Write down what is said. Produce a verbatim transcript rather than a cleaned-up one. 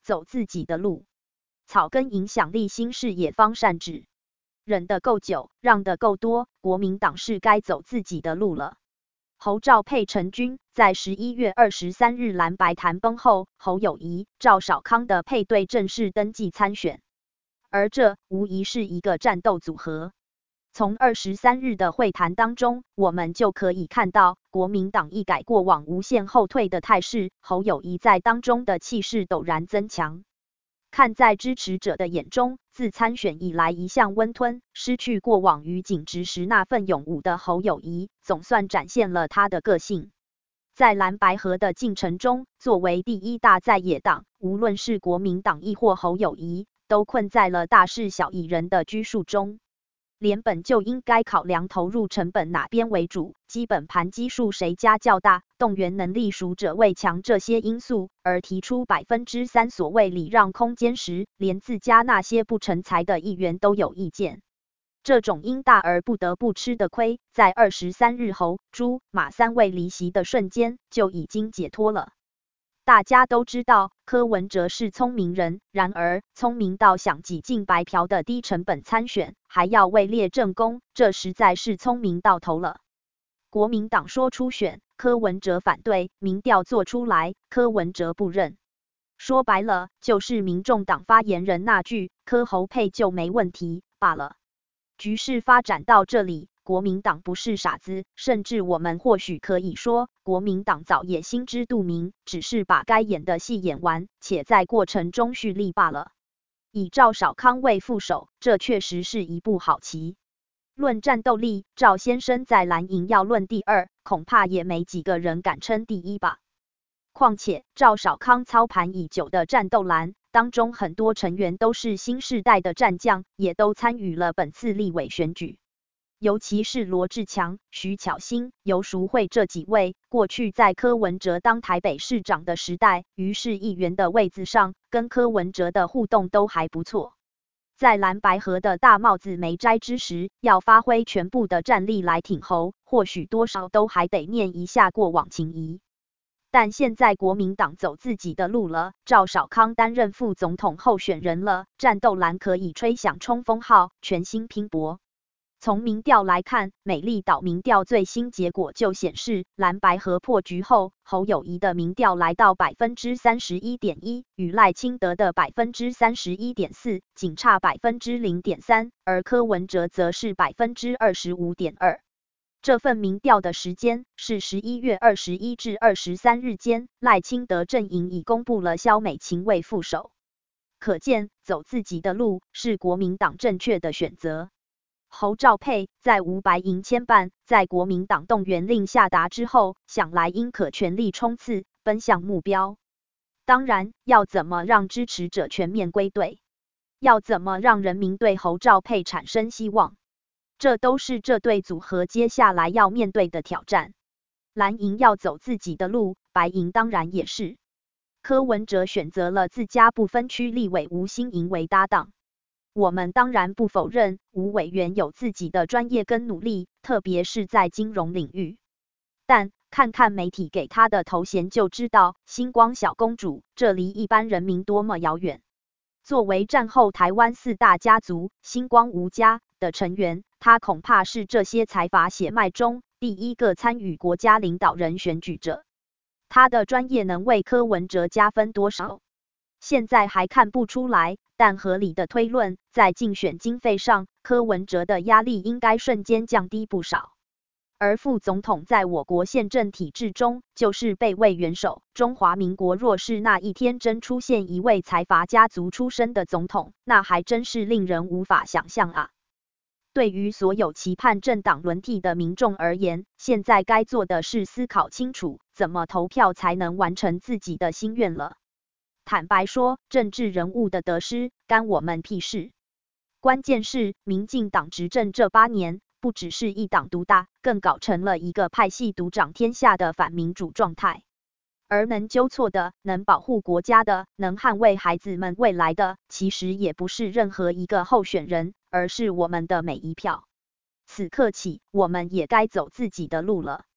走自己的路。草根影响力新视野方善治。忍得够久，让得够多，国民党是该走自己的路了。侯赵配成军，在十一月二十三日蓝白谈崩后，侯友宜、赵少康的配对正式登记参选，而这无疑是一个战斗组合。从二十三日的会谈当中，我们就可以看到国民党一改过往无限后退的态势，侯友宜在当中的气势陡然增强。看在支持者的眼中，自参选以来一向温吞，失去过往于警职时那份勇武的侯友宜，总算展现了他的个性。在蓝白合的进程中，作为第一大在野党，无论是国民党亦或侯友宜，都困在了大事小以人的拘束中。连本就应该考量投入成本哪边为主，基本盘基数谁家较大，动员能力孰者为强这些因素，而提出百分之三所谓礼让空间时，连自家那些不成才的议员都有意见。这种因大而不得不吃的亏，在二十三日侯、朱、马三位离席的瞬间就已经解脱了。大家都知道柯文哲是聪明人，然而聪明到想挤进白嫖的低成本参选，还要位列正宫，这实在是聪明到头了。国民党说初选，柯文哲反对，民调做出来，柯文哲不认。说白了，就是民众党发言人那句柯侯配就没问题罢了。局势发展到这里，国民党不是傻子，甚至我们或许可以说，国民党早也心知肚明，只是把该演的戏演完，且在过程中蓄力罢了。以赵少康为副手，这确实是一步好棋。论战斗力，赵先生在蓝营要论第二，恐怕也没几个人敢称第一吧。况且赵少康操盘已久的战斗蓝当中，很多成员都是新世代的战将，也都参与了本次立委选举。尤其是罗志强、徐巧芯、游淑慧这几位，过去在柯文哲当台北市长的时代，于市议员的位子上，跟柯文哲的互动都还不错。在蓝白合的大帽子没摘之时，要发挥全部的战力来挺侯，或许多少都还得念一下过往情谊。但现在国民党走自己的路了，赵少康担任副总统候选人了，战斗蓝可以吹响冲锋号，全心拼搏。从民调来看，美丽岛民调最新结果就显示，蓝白合破局后，侯友宜的民调来到 百分之三十一点一， 与赖清德的 百分之三十一点四 仅差 百分之零点三， 而柯文哲则是 百分之二十五点二。这份民调的时间是十一月二十一至二十三日间，赖清德阵营已公布了萧美琴为副手。可见，走自己的路是国民党正确的选择。侯赵配在吴白营牵绊，在国民党动员令下达之后，想来应可全力冲刺，奔向目标。当然，要怎么让支持者全面归队？要怎么让人民对侯赵配产生希望？这都是这对组合接下来要面对的挑战。蓝营要走自己的路，白营当然也是。柯文哲选择了自家不分区立委吴欣盈为搭档。我们当然不否认吴委员有自己的专业跟努力，特别是在金融领域。但看看媒体给他的头衔就知道，星光小公主，这离一般人民多么遥远。作为战后台湾四大家族星光吴家的成员，他恐怕是这些财阀血脉中第一个参与国家领导人选举者。他的专业能为柯文哲加分多少？现在还看不出来，但合理的推论，在竞选经费上，柯文哲的压力应该瞬间降低不少。而副总统在我国宪政体制中，就是备位元首。中华民国若是那一天真出现一位财阀家族出身的总统，那还真是令人无法想象啊！对于所有期盼政党轮替的民众而言，现在该做的是思考清楚，怎么投票才能完成自己的心愿了。坦白说，政治人物的得失，干我们屁事。关键是，民进党执政这八年，不只是一党独大，更搞成了一个派系独掌天下的反民主状态。而能纠错的，能保护国家的，能捍卫孩子们未来的，其实也不是任何一个候选人，而是我们的每一票。此刻起，我们也该走自己的路了。